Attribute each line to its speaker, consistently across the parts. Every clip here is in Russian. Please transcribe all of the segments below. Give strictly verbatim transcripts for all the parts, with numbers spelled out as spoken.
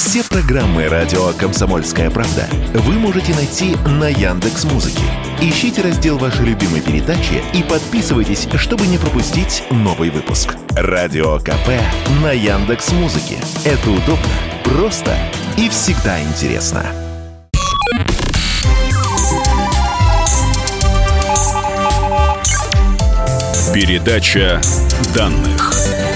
Speaker 1: Все программы радио «Комсомольская правда» вы можете найти на Яндекс.Музыке. Ищите раздел вашей любимой передачи и подписывайтесь, чтобы не пропустить новый выпуск. Радио КП на Яндекс.Музыке. Это удобно, просто и всегда интересно. Передача данных.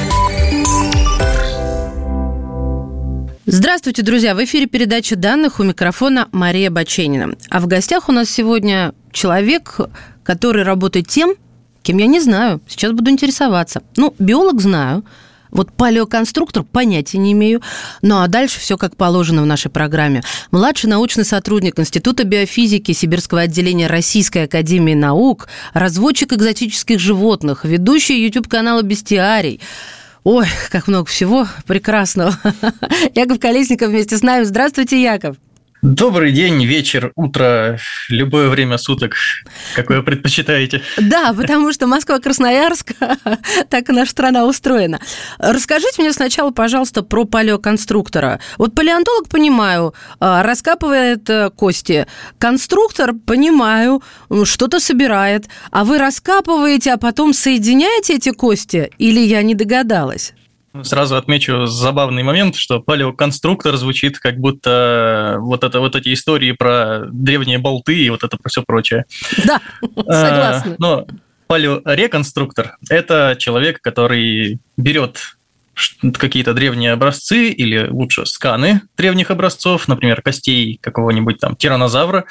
Speaker 2: Здравствуйте, друзья! В эфире передача данных, у микрофона Мария Баченина. А в гостях у нас сегодня человек, который работает тем, кем я не знаю. Сейчас буду интересоваться. Ну, биолог знаю. Вот палеоконструктор понятия не имею. Ну, а дальше все как положено в нашей программе. Младший научный сотрудник Института биофизики Сибирского отделения Российской академии наук, разводчик экзотических животных, ведущий YouTube-канала «Бестиарий». Ой, как много всего прекрасного. Яков Колесников вместе с нами. Здравствуйте, Яков.
Speaker 3: Добрый день, вечер, утро, любое время суток, какое предпочитаете.
Speaker 2: Да, потому что Москва-Красноярск, так и наша страна устроена. Расскажите мне сначала, пожалуйста, про палеоконструктора. Вот палеонтолог, понимаю, раскапывает кости. Конструктор, понимаю, что-то собирает. А вы раскапываете, а потом соединяете эти кости? Или я не догадалась?
Speaker 3: Сразу отмечу забавный момент, что палеоконструктор звучит как будто вот, это, вот эти истории про древние болты и вот это все прочее.
Speaker 2: Да, согласна.
Speaker 3: Но палеореконструктор – это человек, который берет какие-то древние образцы или лучше сканы древних образцов, например, костей какого-нибудь там тираннозавра,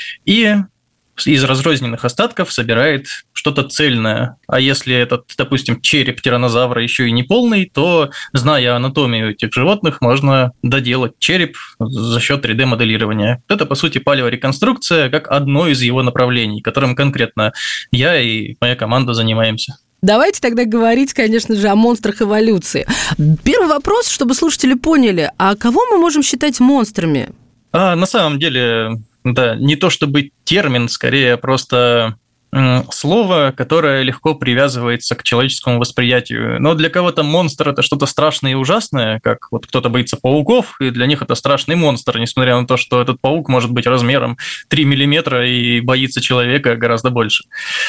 Speaker 3: и из разрозненных остатков собирает что-то цельное. А если этот, допустим, череп тираннозавра еще и не полный, то, зная анатомию этих животных, можно доделать череп за счет три дэ-моделирования. Это, по сути, палеореконструкция как одно из его направлений, которым конкретно я и моя команда занимаемся.
Speaker 2: Давайте тогда говорить, конечно же, о монстрах эволюции. Первый вопрос, чтобы слушатели поняли, а кого мы можем считать монстрами?
Speaker 3: А, на самом деле... Да, не то чтобы термин, скорее просто слово, которое легко привязывается к человеческому восприятию. Но для кого-то монстр – это что-то страшное и ужасное, как вот кто-то боится пауков, и для них это страшный монстр, несмотря на то, что этот паук может быть размером три миллиметра и боится человека гораздо больше.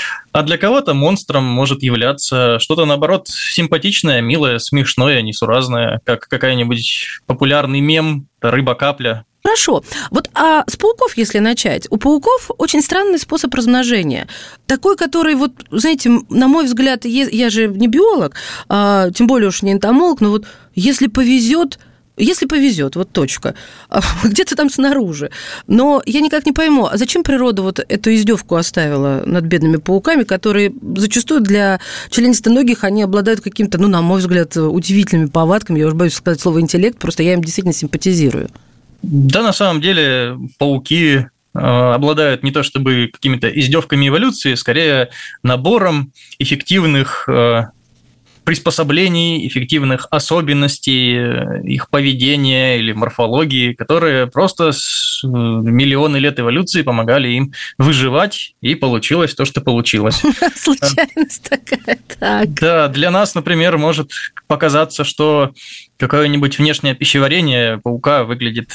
Speaker 3: А для кого-то монстром может являться что-то, наоборот, симпатичное, милое, смешное, несуразное, как какой-нибудь популярный мем «Рыба-капля».
Speaker 2: Хорошо. Вот а с пауков, если начать, у пауков очень странный способ размножения. Такой, который, вот, знаете, на мой взгляд, я же не биолог, а, тем более уж не энтомолог, но вот если повезет, если повезет, вот точка, где-то там снаружи. Но я никак не пойму, а зачем природа вот эту издевку оставила над бедными пауками, которые зачастую для членистоногих, они обладают каким-то, ну, на мой взгляд, удивительными повадками, я уж боюсь сказать слово интеллект, просто я им действительно симпатизирую.
Speaker 3: Да, на самом деле пауки э, обладают не то чтобы какими-то издевками эволюции, скорее набором эффективных э, приспособлений, эффективных особенностей их поведения или морфологии, которые просто с миллионы лет эволюции помогали им выживать, и получилось то, что получилось.
Speaker 2: Случайность такая, так.
Speaker 3: Да, для нас, например, может показаться, что какое-нибудь внешнее пищеварение паука выглядит,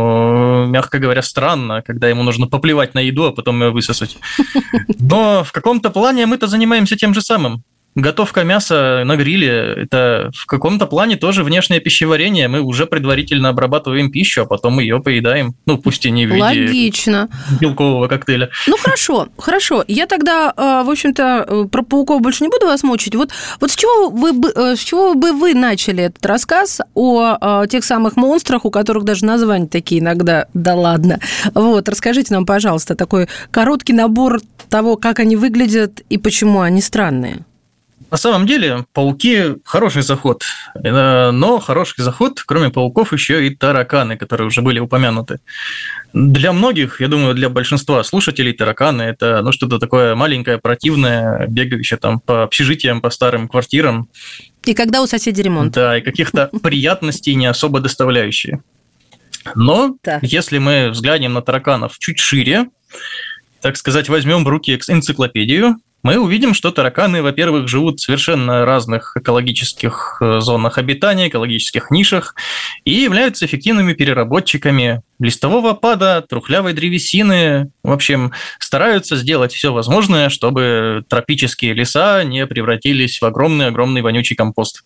Speaker 3: ну, мягко говоря, странно, когда ему нужно поплевать на еду, а потом ее высосать. Но в каком-то плане мы-то занимаемся тем же самым. Готовка мяса на гриле – это в каком-то плане тоже внешнее пищеварение. Мы уже предварительно обрабатываем пищу, а потом ее поедаем. Ну, пусть и не в виде
Speaker 2: Логично.
Speaker 3: белкового коктейля.
Speaker 2: Ну, хорошо, хорошо. Я тогда, в общем-то, про пауков больше не буду вас мучить. Вот, вот с чего вы, с чего бы вы начали этот рассказ о тех самых монстрах, у которых даже названия такие иногда, да ладно. Вот, расскажите нам, пожалуйста, такой короткий набор того, как они выглядят и почему они странные.
Speaker 3: На самом деле пауки – хороший заход, но хороший заход, кроме пауков, еще и тараканы, которые уже были упомянуты. Для многих, я думаю, для большинства слушателей тараканы – это ну, что-то такое маленькое, противное, бегающее там по общежитиям, по старым квартирам.
Speaker 2: И когда у соседей ремонт.
Speaker 3: Да, и каких-то приятностей не особо доставляющие. Но так. Если мы взглянем на тараканов чуть шире, так сказать, возьмем в руки энциклопедию мы увидим, что тараканы, во-первых, живут в совершенно разных экологических зонах обитания, экологических нишах и являются эффективными переработчиками листового опада, трухлявой древесины. В общем, стараются сделать все возможное, чтобы тропические леса не превратились в огромный-огромный вонючий компост.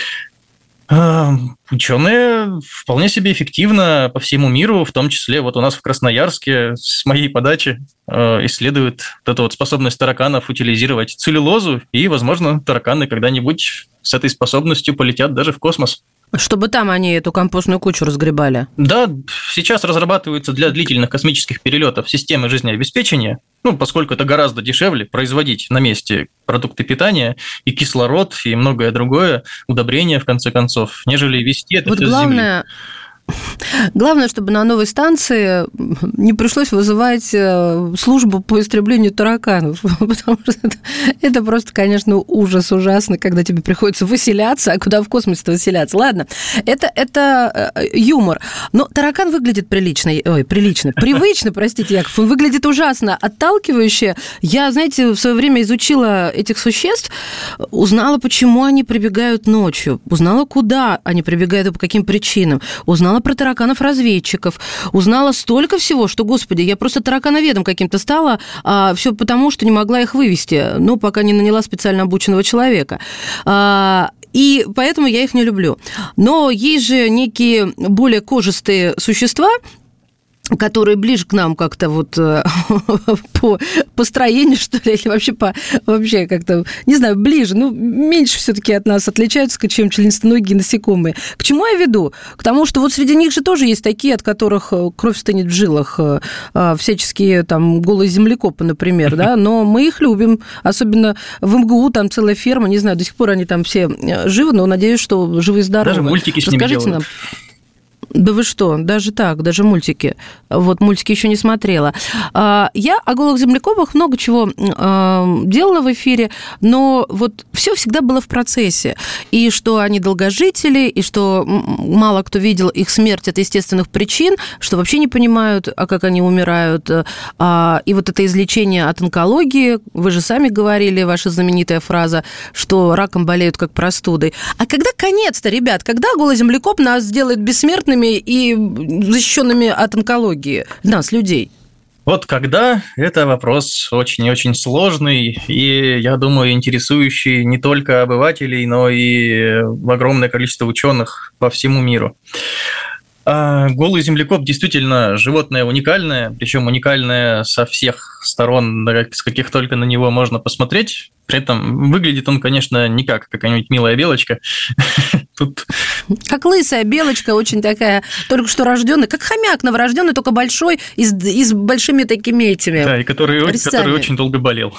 Speaker 3: Ученые вполне себе эффективно по всему миру, в том числе вот у нас в Красноярске с моей подачи исследуют вот эту вот способность тараканов утилизировать целлюлозу, и, возможно, тараканы когда-нибудь с этой способностью полетят даже в космос.
Speaker 2: Чтобы там они эту компостную кучу разгребали.
Speaker 3: Да, сейчас разрабатываются для длительных космических перелетов системы жизнеобеспечения, ну, поскольку это гораздо дешевле производить на месте продукты питания и кислород, и многое другое, удобрения, в конце концов, нежели везти это
Speaker 2: вот
Speaker 3: все
Speaker 2: главное...
Speaker 3: с Земли.
Speaker 2: Главное, чтобы на новой станции не пришлось вызывать службу по истреблению тараканов, потому что это, это просто, конечно, ужас ужасный, когда тебе приходится выселяться, а куда в космосе-то выселяться? Ладно, это, это юмор, но таракан выглядит прилично, ой, прилично, привычно, простите, Яков, он выглядит ужасно, отталкивающе. Я, знаете, в свое время изучила этих существ, узнала, почему они прибегают ночью, узнала, куда они прибегают и по каким причинам, узнала про тараканов-разведчиков, узнала столько всего, что, господи, я просто таракановедом каким-то стала, а все потому, что не могла их вывести, ну, пока не наняла специально обученного человека. А, и поэтому я их не люблю. Но есть же некие более кожистые существа, которые ближе к нам как-то вот по построению, что ли, или вообще, по, вообще как-то, не знаю, ближе, ну, меньше все-таки от нас отличаются, чем членистоногие насекомые. К чему я веду? К тому, что вот среди них же тоже есть такие, от которых кровь стынет в жилах, всяческие там голые землекопы, например, да, но мы их любим, особенно в эм гэ у, там целая ферма, не знаю, до сих пор они там все живы, но надеюсь, что живы и здоровы.
Speaker 3: Даже мультики с ними
Speaker 2: Расскажите
Speaker 3: делают.
Speaker 2: нам. Да вы что, даже так, даже мультики. Вот мультики еще не смотрела. Я о голых землекопах много чего делала в эфире, но вот все всегда было в процессе. И что они долгожители, и что мало кто видел их смерть от естественных причин, что вообще не понимают, а как они умирают. И вот это излечение от онкологии, вы же сами говорили, ваша знаменитая фраза, что раком болеют как простудой. А когда конец-то, ребят, когда голый землекоп нас сделает бессмертными и защищенными от онкологии нас, людей?
Speaker 3: Вот когда – это вопрос очень и очень сложный, и, я думаю, интересующий не только обывателей, но и огромное количество ученых по всему миру. А голый землекоп действительно животное уникальное, причем уникальное со всех сторон, с каких только на него можно посмотреть. При этом выглядит он, конечно, не как какая-нибудь милая белочка. Тут...
Speaker 2: Как лысая белочка, очень такая, только что рожденная, как хомяк новорожденный, только большой и с, и с большими такими этими.
Speaker 3: Да, и который, который очень долго болел.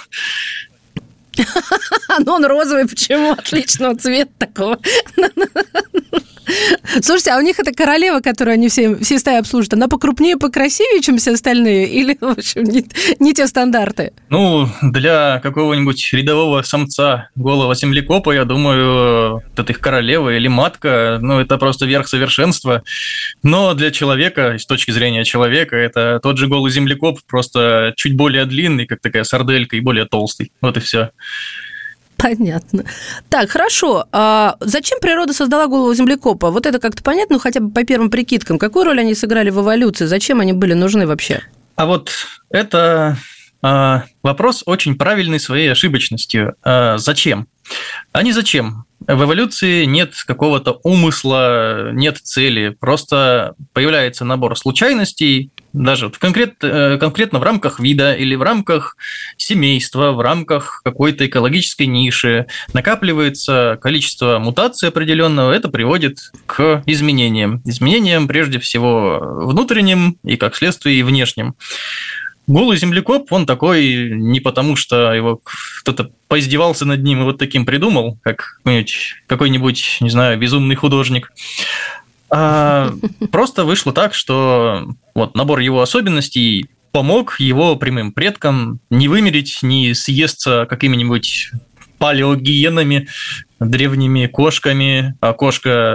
Speaker 2: Ну, он розовый, почему? Отличного цвета такого. Слушайте, а у них эта королева, которую они все, все стаи обслуживают, она покрупнее, покрасивее, чем все остальные? Или, в общем, не, не те стандарты?
Speaker 3: Ну, для какого-нибудь рядового самца голого землекопа, я думаю, это их королева или матка, ну, это просто верх совершенства. Но для человека, с точки зрения человека, это тот же голый землекоп, просто чуть более длинный, как такая сарделька, и более толстый. Вот и все.
Speaker 2: Понятно. Так, хорошо. А зачем природа создала голову землекопа? Вот это как-то понятно, ну, хотя бы по первым прикидкам. Какую роль они сыграли в эволюции? Зачем они были нужны вообще?
Speaker 3: А вот это а, вопрос очень правильный своей ошибочностью. А, зачем? А не зачем. В эволюции нет какого-то умысла, нет цели. Просто появляется набор случайностей, даже конкрет, конкретно в рамках вида или в рамках семейства, в рамках какой-то экологической ниши. Накапливается количество мутаций определенного, это приводит к изменениям. Изменениям прежде всего внутренним и, как следствие, и внешним. Голый землекоп, он такой не потому, что его кто-то поиздевался над ним и вот таким придумал, как какой-нибудь, какой-нибудь, не знаю, безумный художник. А просто вышло так, что вот набор его особенностей помог его прямым предкам не вымереть, не съесться какими-нибудь палеогиенами, древними кошками. А кошка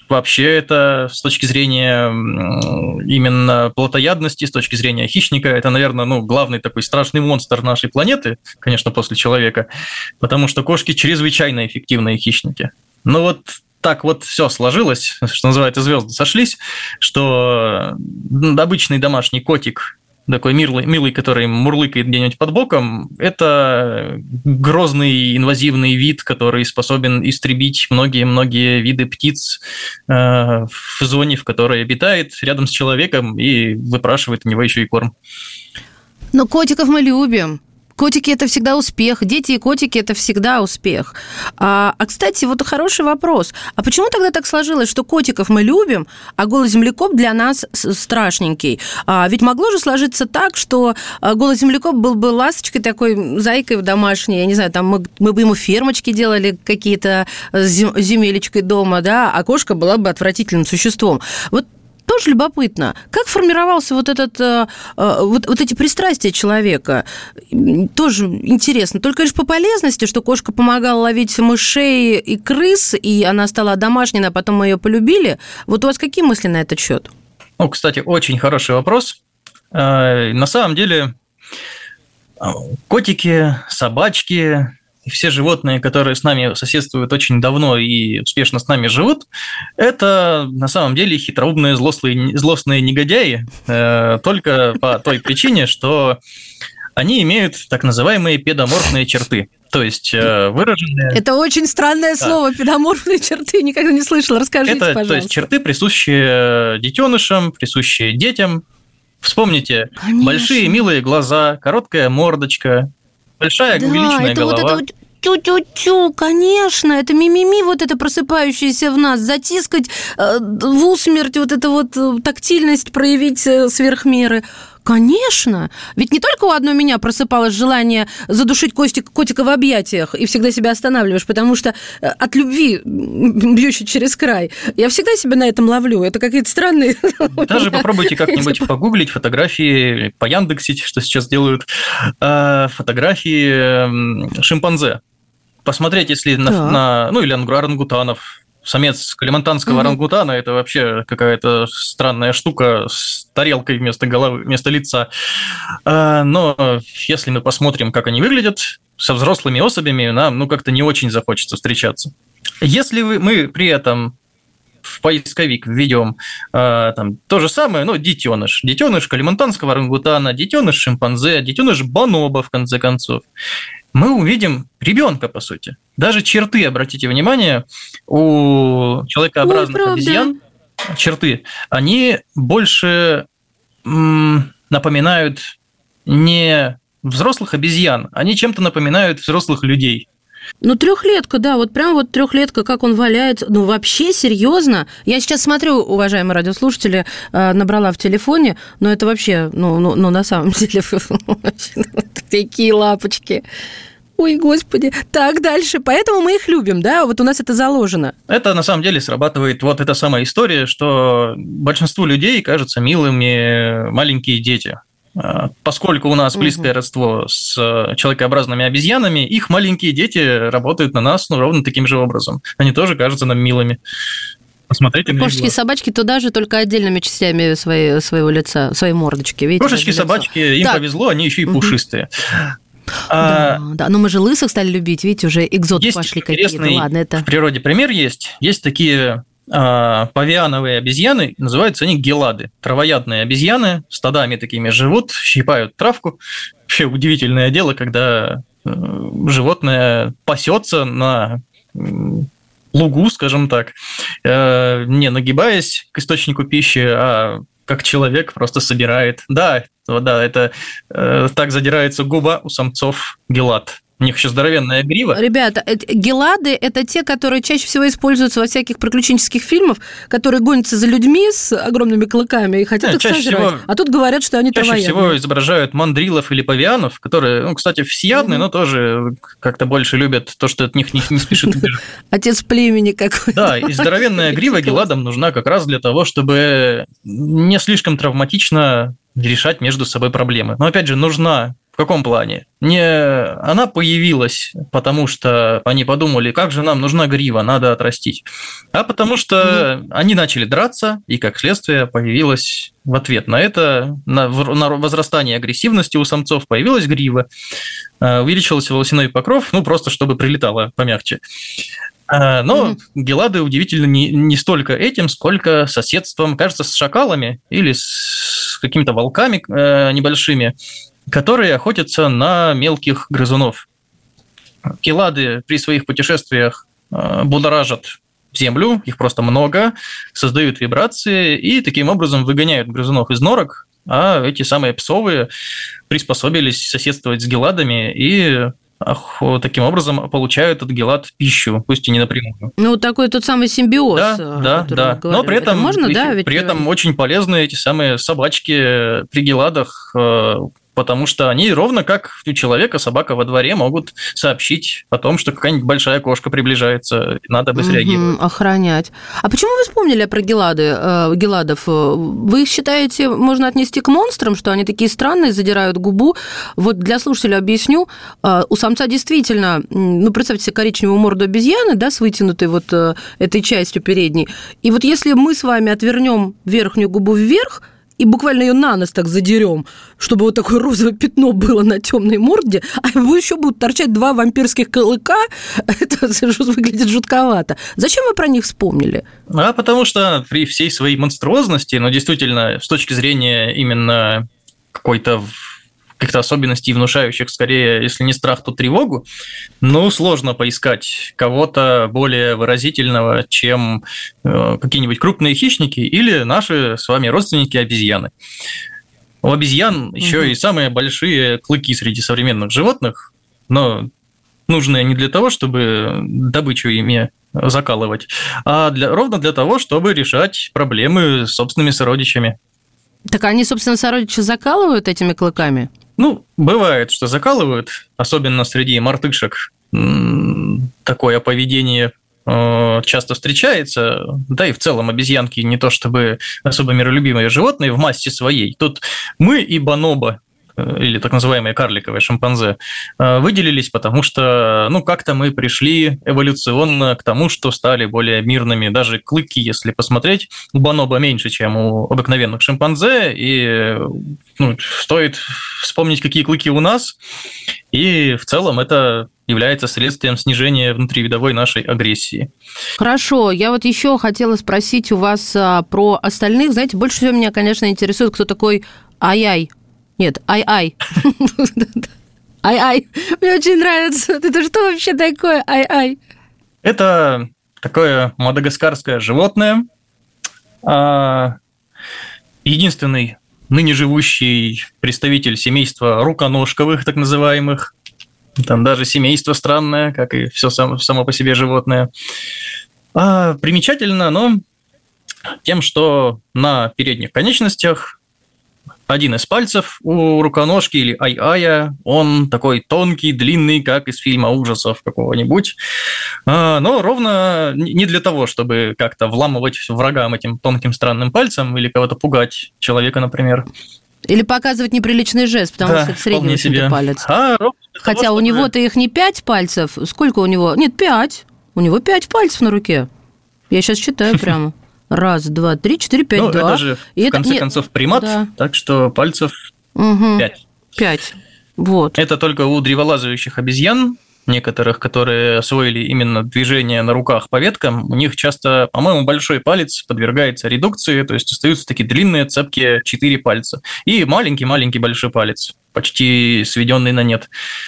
Speaker 3: вообще это с точки зрения именно плотоядности, с точки зрения хищника, это, наверное, ну, главный такой страшный монстр нашей планеты, конечно, после человека, потому что кошки чрезвычайно эффективные хищники. Но вот так вот все сложилось, что называется, звезды сошлись, что обычный домашний котик, такой милый, милый, который мурлыкает где-нибудь под боком, это грозный инвазивный вид, который способен истребить многие-многие виды птиц э, в зоне, в которой обитает, рядом с человеком, и выпрашивает у него еще и корм.
Speaker 2: Но котиков мы любим. Котики – это всегда успех, дети и котики – это всегда успех. А, а, кстати, вот хороший вопрос. А почему тогда так сложилось, что котиков мы любим, а голый землекоп для нас страшненький? А, ведь могло же сложиться так, что голый землекоп был бы ласточкой такой, зайкой домашней, я не знаю, там мы, мы бы ему фермочки делали какие-то с земелечкой дома, да, а кошка была бы отвратительным существом. Вот тоже любопытно, как формировался вот этот, вот, вот эти пристрастия человека. Тоже интересно. Только лишь по полезности, что кошка помогала ловить мышей и крыс, и она стала домашней, а потом мы ее полюбили. Вот у вас какие мысли на этот счет?
Speaker 3: Ну, кстати, очень хороший вопрос. На самом деле, котики, собачки и все животные, которые с нами соседствуют очень давно и успешно с нами живут, это на самом деле хитроумные злостные, злостные негодяи, э, только по той причине, что они имеют так называемые педоморфные черты. То есть э, выраженные...
Speaker 2: Это очень странное да. слово, педоморфные черты, никогда не слышала. Расскажите,
Speaker 3: это,
Speaker 2: пожалуйста.
Speaker 3: То есть черты, присущие детенышам, присущие детям. Вспомните, Конечно. Большие милые глаза, короткая мордочка, большая
Speaker 2: да,
Speaker 3: увеличенная
Speaker 2: это
Speaker 3: голова.
Speaker 2: Вот это вот тю-тю-тю, конечно, это мимими вот это просыпающееся в нас, затискать э, в усмерть, вот эту вот тактильность проявить э, сверх меры. Конечно. Ведь не только у одной меня просыпалось желание задушить котик, котика в объятиях, и всегда себя останавливаешь, потому что от любви, бьющей через край, я всегда себя на этом ловлю. Это какие-то странные...
Speaker 3: Даже попробуйте как-нибудь погуглить фотографии, пояндексить, что сейчас делают, фотографии шимпанзе. Посмотреть, если на, на... Ну, или орангутанов. Самец калимантанского mm-hmm. орангутана – это вообще какая-то странная штука с тарелкой вместо головы, вместо лица. Но если мы посмотрим, как они выглядят, со взрослыми особями нам ну, как-то не очень захочется встречаться. Если мы при этом в поисковик введем там, то же самое, ну, детеныш. Детеныш калимантанского орангутана, детеныш шимпанзе, детеныш бонобо, в конце концов. Мы увидим ребенка, по сути. Даже черты, обратите внимание, у человекообразных Ой, обезьян, черты, они больше м, напоминают не взрослых обезьян, они чем-то напоминают взрослых людей.
Speaker 2: Ну, трехлетка, да, вот прям вот трехлетка, как он валяется. Ну, вообще, серьезно. Я сейчас смотрю, уважаемые радиослушатели, набрала в телефоне, но это вообще, ну, ну, ну на самом деле, такие лапочки. Ой, господи. Так, дальше. Поэтому мы их любим, да? Вот у нас это заложено.
Speaker 3: Это, на самом деле, срабатывает вот эта самая история, что большинству людей кажутся милыми маленькие дети. Поскольку у нас близкое угу. родство с человекообразными обезьянами, их маленькие дети работают на нас ну, ровно таким же образом. Они тоже кажутся нам милыми. Посмотрите на
Speaker 2: кошечки и собачки туда же, только отдельными частями своей, своего лица, своей мордочки. Видите,
Speaker 3: кошечки и собачки, им так. повезло, они еще и пушистые.
Speaker 2: Да, а, да, но мы же лысых стали любить, видите, уже экзоты пошли какие-то. Ладно, это...
Speaker 3: в природе пример есть. Есть такие а, павиановые обезьяны, называются они гелады. Травоядные обезьяны, стадами такими живут, щипают травку. Вообще удивительное дело, когда животное пасется на лугу, скажем так, не нагибаясь к источнику пищи, а как человек просто собирает. Да, да, это э, так задирается губа у самцов гелад. У них еще здоровенная грива.
Speaker 2: Ребята, гелады – это те, которые чаще всего используются во всяких приключенческих фильмах, которые гонятся за людьми с огромными клыками и хотят Нет, их сожрать. Всего, а тут говорят, что они травоядные.
Speaker 3: Чаще всего изображают мандрилов или павианов, которые, ну, кстати, всеядные, mm-hmm. но тоже как-то больше любят то, что от них не, не спешит убежать.
Speaker 2: Отец племени какой-то.
Speaker 3: Да, и здоровенная грива геладам нужна как раз для того, чтобы не слишком травматично решать между собой проблемы. Но, опять же, нужна В каком плане? Не она появилась, потому что они подумали, как же нам нужна грива, надо отрастить, а потому что mm-hmm. они начали драться, и как следствие появилась в ответ на это, на, на возрастание агрессивности у самцов появилась грива, увеличился волосяной покров, ну просто чтобы прилетало помягче. Но mm-hmm. гелады удивительно не, не столько этим, сколько соседством, кажется, с шакалами или с какими-то волками э, небольшими, которые охотятся на мелких грызунов. Гелады при своих путешествиях будоражат землю, их просто много, создают вибрации и таким образом выгоняют грызунов из норок, а эти самые псовые приспособились соседствовать с геладами и таким образом получают от гелад пищу, пусть и не напрямую.
Speaker 2: Ну, такой тот самый симбиоз.
Speaker 3: Да, да, да. Но при этом, можно, при, да, ведь... при этом очень полезны эти самые собачки при геладах, потому что они ровно как у человека, собака во дворе, могут сообщить о том, что какая-нибудь большая кошка приближается, надо бы среагировать.
Speaker 2: Угу, охранять. А почему вы вспомнили про гелады, э, геладов? Вы их считаете, можно отнести к монстрам, что они такие странные, задирают губу? Вот для слушателя объясню. Э, у самца действительно, ну, представьте себе коричневую морду обезьяны, да, с вытянутой вот э, этой частью передней. И вот если мы с вами отвернем верхнюю губу вверх, и буквально ее на нос так задерем, чтобы вот такое розовое пятно было на темной морде, а еще будут торчать два вампирских клыка, это выглядит жутковато. Зачем вы про них вспомнили?
Speaker 3: А потому что при всей своей монструозности, но действительно, с точки зрения именно какой-то каких-то особенностей, внушающих скорее, если не страх, то тревогу, ну, сложно поискать кого-то более выразительного, чем э, какие-нибудь крупные хищники или наши с вами родственники обезьяны. У обезьян угу. еще и самые большие клыки среди современных животных, но нужные не для того, чтобы добычу ими закалывать, а для, ровно для того, чтобы решать проблемы с собственными сородичами.
Speaker 2: Так они, собственно, сородичи закалывают этими клыками?
Speaker 3: Ну, бывает, что закалывают, особенно среди мартышек. Такое поведение часто встречается, да и в целом обезьянки не то чтобы особо миролюбимые животные в массе своей. Тут мы и бонобо, или так называемые карликовые шимпанзе, выделились, потому что, ну, как-то мы пришли эволюционно к тому, что стали более мирными. Даже клыки, если посмотреть, у бонобо меньше, чем у обыкновенных шимпанзе, и ну, стоит вспомнить, какие клыки у нас, и в целом это является следствием снижения внутривидовой нашей агрессии.
Speaker 2: Хорошо, я вот еще хотела спросить у вас про остальных. Знаете, больше всего меня, конечно, интересует, кто такой Ай-Ай. Нет, ай-ай. Ай-ай. Мне очень нравится. Это что вообще такое ай-ай?
Speaker 3: Это такое мадагаскарское животное. Единственный ныне живущий представитель семейства руконожковых, так называемых. Там даже семейство странное, как и все само, само по себе животное. Примечательно оно тем, что на передних конечностях один из пальцев у руконожки или ай-ая, он такой тонкий, длинный, как из фильма ужасов какого-нибудь, но ровно не для того, чтобы как-то вламывать врагам этим тонким странным пальцем или кого-то пугать человека, например.
Speaker 2: Или показывать неприличный жест, потому да, что это средний себе палец. А, Хотя того, у чтобы... него-то их не пять пальцев. Сколько у него? Нет, пять. У него пять пальцев на руке. Я сейчас считаю прямо. Раз, два, три, четыре, пять,
Speaker 3: ну,
Speaker 2: да.
Speaker 3: это же, и в конце это... концов, примат, да. Так что пальцев угу. пять.
Speaker 2: Пять, вот.
Speaker 3: Это только у древолазающих обезьян, некоторых, которые освоили именно движение на руках по веткам, у них часто, по-моему, большой палец подвергается редукции, то есть остаются такие длинные, цепкие четыре пальца. И маленький-маленький большой палец, почти сведенный на нет.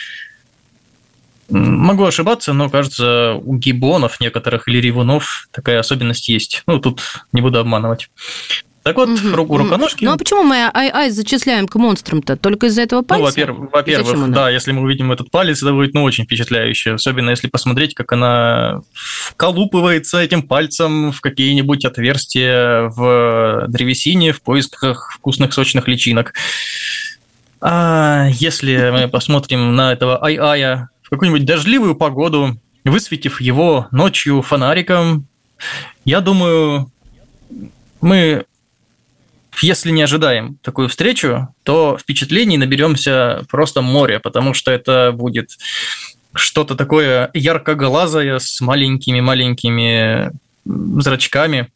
Speaker 3: Могу ошибаться, но, кажется, у гиббонов некоторых или ревунов такая особенность есть. Ну, тут не буду обманывать. Так вот, угу. руку руконожки...
Speaker 2: Ну, а почему мы ай-ай зачисляем к монстрам-то? Только из-за этого пальца?
Speaker 3: Ну, во-первых, во-первых да, если мы увидим этот палец, это будет, ну, очень впечатляюще. Особенно, если посмотреть, как она вколупывается этим пальцем в какие-нибудь отверстия в древесине в поисках вкусных сочных личинок. А если мы посмотрим на этого ай-ая в какую-нибудь дождливую погоду, высветив его ночью фонариком, я думаю, мы если не ожидаем такую встречу, то впечатлений наберемся просто море, потому что это будет что-то такое яркоглазое с маленькими-маленькими зрачками.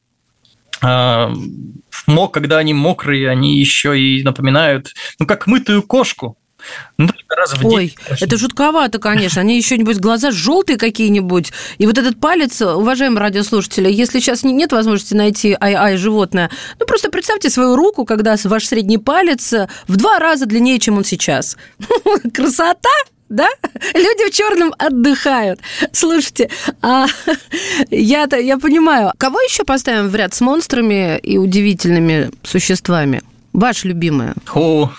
Speaker 3: Мок, когда они мокрые, они еще и напоминают, ну, как мытую кошку. Ну, раз в
Speaker 2: Ой,
Speaker 3: день.
Speaker 2: это жутковато, конечно. Они еще, небось, глаза желтые какие-нибудь. И вот этот палец, уважаемые радиослушатели, если сейчас нет возможности найти ай-ай животное, ну, просто представьте свою руку, когда ваш средний палец в два раза длиннее, чем он сейчас. Красота! Да? Люди в черном отдыхают. Слушайте, а я-то, я понимаю, кого еще поставим в ряд с монстрами и удивительными существами? Ваше любимое.
Speaker 3: О,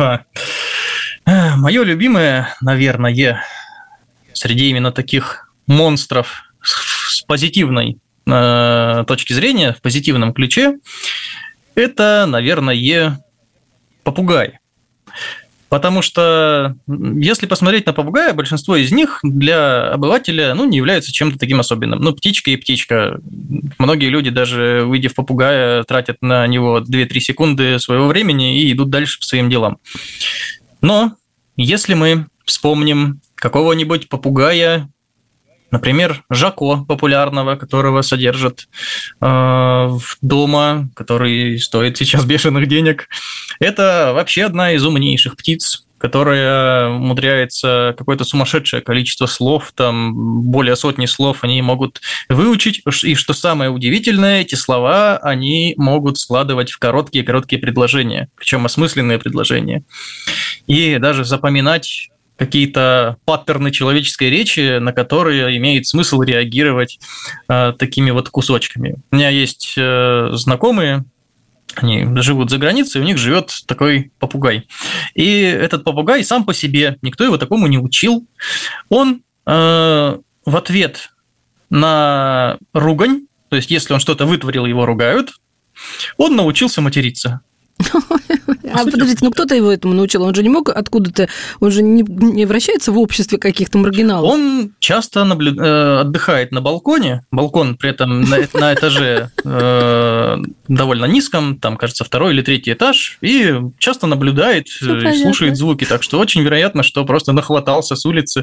Speaker 3: мое любимое, наверное, среди именно таких монстров с позитивной э, точки зрения, в позитивном ключе, это, наверное, попугай. Потому что, если посмотреть на попугая, большинство из них для обывателя, ну, не являются чем-то таким особенным. Ну, птичка и птичка. Многие люди, даже увидев попугая, тратят на него две-три секунды своего времени и идут дальше по своим делам. Но если мы вспомним какого-нибудь попугая, например, Жако популярного, которого содержат э, дома, который стоит сейчас бешеных денег, это вообще одна из умнейших птиц, которая умудряется какое-то сумасшедшее количество слов, там более сотни слов они могут выучить, и что самое удивительное, эти слова они могут складывать в короткие-короткие предложения, причем осмысленные предложения, и даже запоминать какие-то паттерны человеческой речи, на которые имеет смысл реагировать э, такими вот кусочками. У меня есть э, знакомые, они живут за границей, у них живет такой попугай. И этот попугай сам по себе, никто его такому не учил, он э, в ответ на ругань, то есть если он что-то вытворил, его ругают, он научился материться.
Speaker 2: А подождите, ну кто-то его этому научил? Он же не мог откуда-то, он же не, не вращается в обществе каких-то маргиналов.
Speaker 3: Он часто наблю... отдыхает на балконе, балкон при этом на, на этаже э, довольно низком, там, кажется, второй или третий этаж, и часто наблюдает и слушает звуки, так что очень вероятно, что просто нахватался с улицы.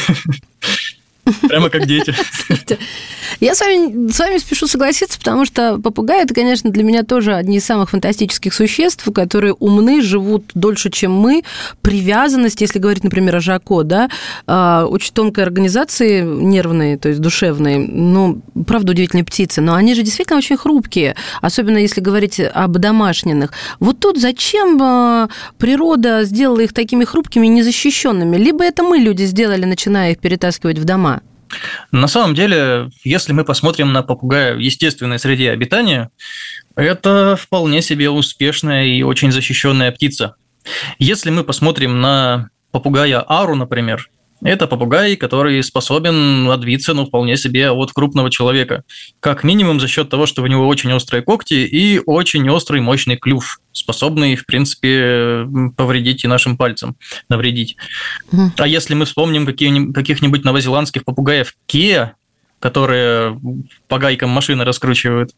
Speaker 3: Прямо как дети.
Speaker 2: Я с вами, с вами спешу согласиться, потому что попугаи – это, конечно, для меня тоже одни из самых фантастических существ, которые умны, живут дольше, чем мы. Привязанность, если говорить, например, о Жако, да, очень тонкой организации нервные, то есть душевные, ну, правда, удивительные птицы, но они же действительно очень хрупкие, особенно если говорить об домашних. Вот тут зачем природа сделала их такими хрупкими и незащищенными? Либо это мы, люди, сделали, начиная их перетаскивать в дома?
Speaker 3: На самом деле, если мы посмотрим на попугая в естественной среде обитания, это вполне себе успешная и очень защищенная птица. Если мы посмотрим на попугая Ару, например, это попугай, который способен отбиться, ну, вполне себе от крупного человека. Как минимум за счет того, что у него очень острые когти и очень острый мощный клюв, способный, в принципе, повредить и нашим пальцам, навредить. Mm. А если мы вспомним каких-нибудь новозеландских попугаев Кеа, которые по гайкам машины раскручивают,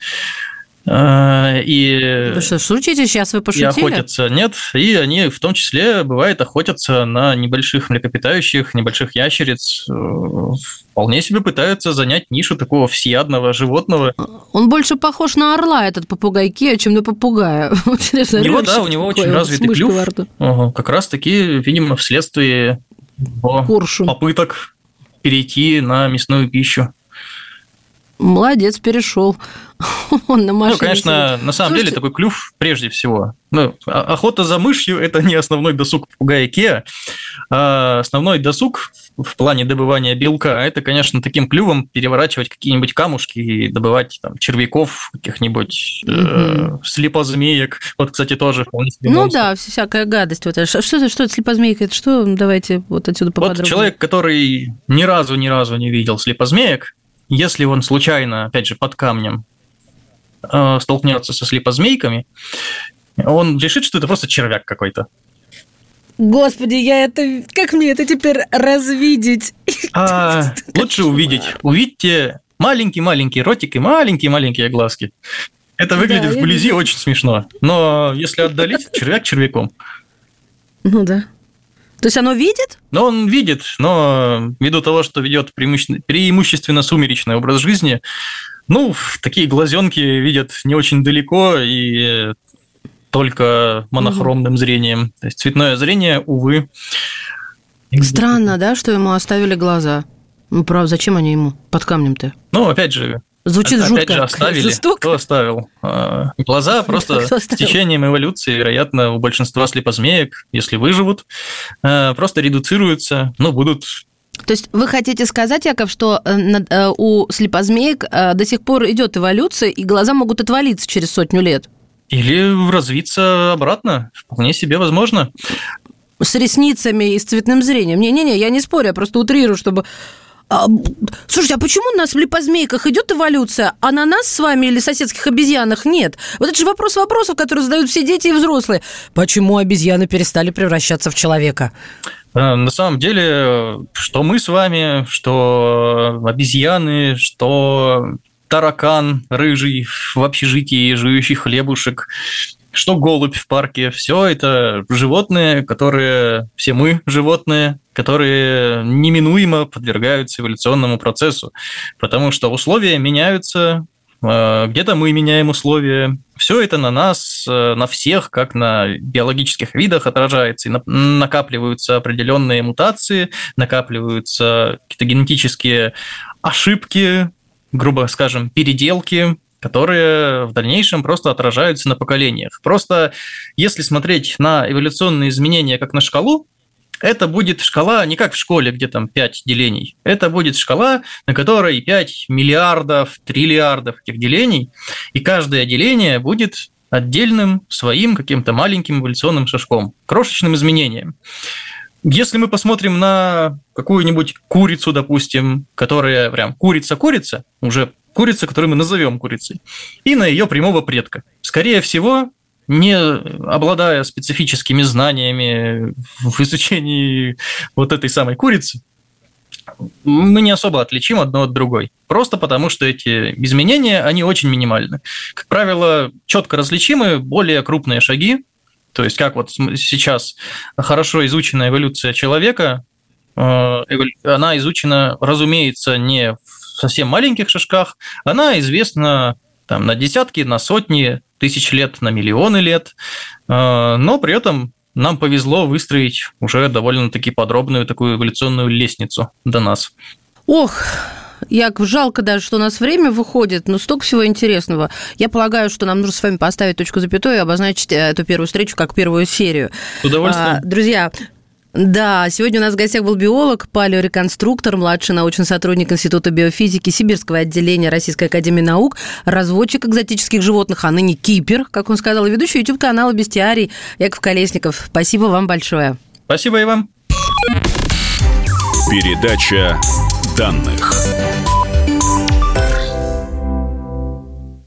Speaker 3: и,
Speaker 2: вы что, шутите? Сейчас вы пошутили?
Speaker 3: И охотятся. Нет, и они в том числе, бывает, охотятся на небольших млекопитающих, небольших ящериц. Вполне себе пытаются занять нишу такого всеядного животного.
Speaker 2: Он больше похож на орла, этот попугай Кеа, чем на попугая.
Speaker 3: У него, да, у него очень развитый клюв. Ага, как раз-таки, видимо, вследствие попыток перейти на мясную пищу.
Speaker 2: Молодец, перешел. Он на машине.
Speaker 3: Ну, конечно, сидит. На самом Слушайте... деле такой клюв прежде всего. Ну, охота за мышью – это не основной досуг попугая Кеа. А основной досуг в плане добывания белка – это, конечно, таким клювом переворачивать какие-нибудь камушки и добывать там червяков, каких-нибудь угу. э, слепозмеек. Вот, кстати, тоже вполне себе
Speaker 2: Ну
Speaker 3: монстр.
Speaker 2: Да, всякая гадость. Вот, что, что, что это слепозмейка? Это что? Давайте вот отсюда поподробнее.
Speaker 3: Вот человек, который ни разу, ни разу не видел слепозмеек, если он случайно, опять же, под камнем э, столкнется со слепозмейками, он решит, что это просто червяк какой-то.
Speaker 2: Господи, я это... Как мне это теперь развидеть?
Speaker 3: А, лучше увидеть. Увидьте маленький-маленький ротик и маленькие-маленькие глазки. Это выглядит
Speaker 2: Да,
Speaker 3: вблизи
Speaker 2: вижу.
Speaker 3: очень смешно. Но если отдалить, червяк червяком.
Speaker 2: Ну да. То есть оно видит?
Speaker 3: Но он видит, но ввиду того, что ведет преимущественно, преимущественно сумеречный образ жизни, ну, такие глазенки видят не очень далеко и только монохромным угу. зрением. То есть цветное зрение, увы.
Speaker 2: Странно, да, что ему оставили глаза? Ну, правда, зачем они ему под камнем-то?
Speaker 3: Ну, опять же,
Speaker 2: Звучит
Speaker 3: опять
Speaker 2: жутко,
Speaker 3: же оставили.
Speaker 2: жестоко.
Speaker 3: Кто оставил? Глаза просто с течением эволюции, вероятно, у большинства слепозмеек, если выживут, просто редуцируются, ну, будут...
Speaker 2: То есть вы хотите сказать, Яков, что у слепозмеек до сих пор идет эволюция, и глаза могут отвалиться через сотню лет?
Speaker 3: Или развиться обратно, вполне себе возможно.
Speaker 2: С ресницами и с цветным зрением. Не-не-не, я не спорю, я просто утрирую, чтобы... А, слушайте, а почему у нас в липозмейках идет эволюция, а на нас с вами или соседских обезьянах нет? Вот это же вопрос вопросов, которые задают все дети и взрослые. Почему обезьяны перестали превращаться в человека?
Speaker 3: На самом деле, что мы с вами, что обезьяны, что таракан рыжий в общежитии, жующий хлебушек, что голубь в парке, все это животные, которые, все мы животные, которые неминуемо подвергаются эволюционному процессу, потому что условия меняются, где-то мы меняем условия, все это на нас, на всех, как на биологических видах отражается, и накапливаются определенные мутации, накапливаются какие-то генетические ошибки, грубо скажем, переделки, которые в дальнейшем просто отражаются на поколениях. Просто если смотреть на эволюционные изменения как на шкалу, это будет шкала не как в школе, где там пять делений. Это будет шкала, на которой пять миллиардов, триллиардов этих делений, и каждое деление будет отдельным своим каким-то маленьким эволюционным шажком, крошечным изменением. Если мы посмотрим на какую-нибудь курицу, допустим, которая прям курица-курица, уже курица, которую мы назовем курицей, и на ее прямого предка. Скорее всего, не обладая специфическими знаниями в изучении вот этой самой курицы, мы не особо отличим одно от другой. Просто потому, что эти изменения, они очень минимальны. Как правило, четко различимы более крупные шаги. То есть, как вот сейчас хорошо изучена эволюция человека, она изучена, разумеется, не в совсем маленьких шажках, она известна там, на десятки, на сотни тысяч лет, на миллионы лет, но при этом нам повезло выстроить уже довольно-таки подробную такую эволюционную лестницу до нас.
Speaker 2: Ох, Яков, жалко даже, что у нас время выходит, но столько всего интересного. Я полагаю, что нам нужно с вами поставить точку запятой и обозначить эту первую встречу как первую серию.
Speaker 3: С удовольствием.
Speaker 2: А, друзья, да, сегодня у нас в гостях был биолог, палеореконструктор, младший научный сотрудник Института биофизики Сибирского отделения Российской академии наук, разводчик экзотических животных, а ныне кипер, как он сказал, и ведущий YouTube-канала «Бестиарий» Яков Колесников. Спасибо вам большое.
Speaker 3: Спасибо и вам.
Speaker 1: Передача данных.